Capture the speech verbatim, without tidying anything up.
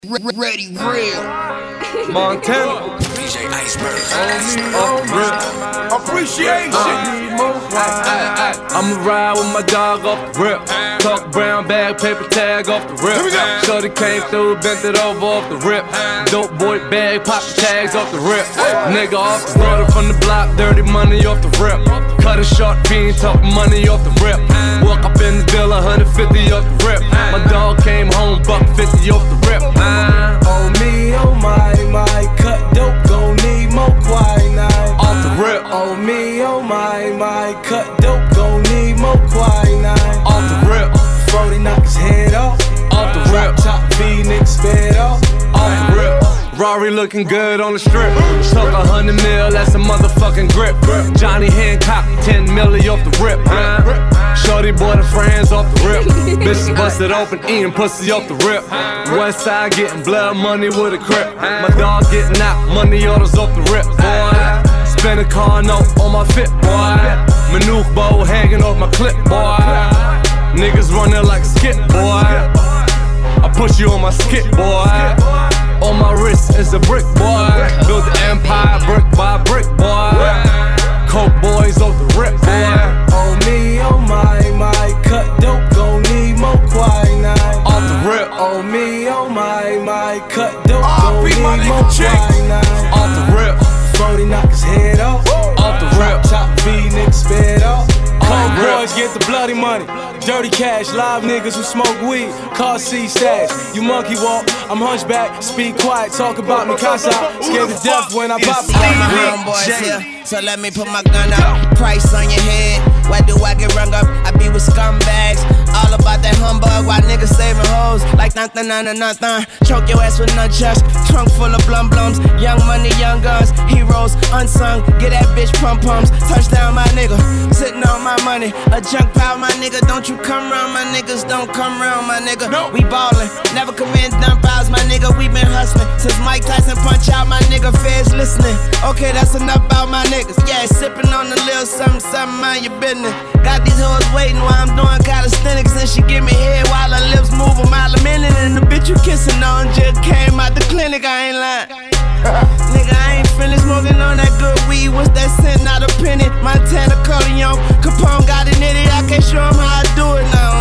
Ready, real. Montana. D J Iceberg. Off the rip. Appreciation. Uh, I'ma ride with my dog off the rip. Talk brown bag, paper tag off the rip. Here we go. Shorty came through, bent it over off the rip. Dope boy bag, pop the tags off the rip. Nigga off the water from the block, dirty money off the rip. Cut a short fiend, talk money off the rip. Walk up in the deal, one hundred fifty off the rip. My dog came home, buck fifty off the rip. Oh me, oh my, my, cut dope, gon' need more quinine. Off the rip. Oh me, oh my, my, cut dope, gon' need more quinine. Off the rip. Forty knock his head off. Off the rip. Top V, nigga sped off. Off the rip. Rory looking good on the strip. Took a hundred mil, that's a motherfucking grip. Johnny Hancock, ten milli off the rip. Shorty bought her friends off the rip. Bitches busted open, eating pussy off the rip. West side getting blood money with a crip. My dog getting out, money orders off the rip, boy. Spin a car note on my fit, boy. Manoof bow hanging off my clip, boy. Niggas running like a skip, boy. I push you on my skip, boy. On my wrist is a brick, boy. Build the empire brick by brick, boy. Coke boys off the rip, boy. Oh me, oh my, my, cut dope, gon' need more quinine. Off the rip. Oh me, oh my, my, cut dope, Oh, gon' beat my need nigga more Chick. quinine. Off the rip. Forty knock his head off. Off the rip. Top V, nigga sped off. Cold rip. boys get the bloody money. Dirty cash, live niggas who smoke weed. Car seat stash. You monkey walk, I'm hunchback. Speak quiet, talk about me, casa. Scared to death when I pop it. All my homeboys here, so let me put my gun up. Price on your head, why do I get rung up? I be with scumbags, all about that humbug. Why niggas saving hoes like nothing, nothing, nothing. Choke your ass with nunchucks, trunk full of blum blums. Young money, young guns, heroes unsung. Get that bitch pump pumps, touchdown my nigga. Sitting on my money, a junk pile my nigga. Don't you come round my niggas, don't come round my nigga. No. We ballin', never commit dumb piles my nigga. We been hustling since Mike Tyson punch out my nigga. Feds listening, okay that's enough about my niggas. Yeah, sipping on a little something, something, mind your business. Got these hoes waiting while I'm doing calisthenics, and she give me head while her lips move a mile a minute. And the bitch you kissing on just came out the clinic, I ain't lying. Nigga, I ain't finished smoking on that good weed. What's that scent? Not a penny. Montana, Corleone, Capone got an idiot. I can't show him how I do it now.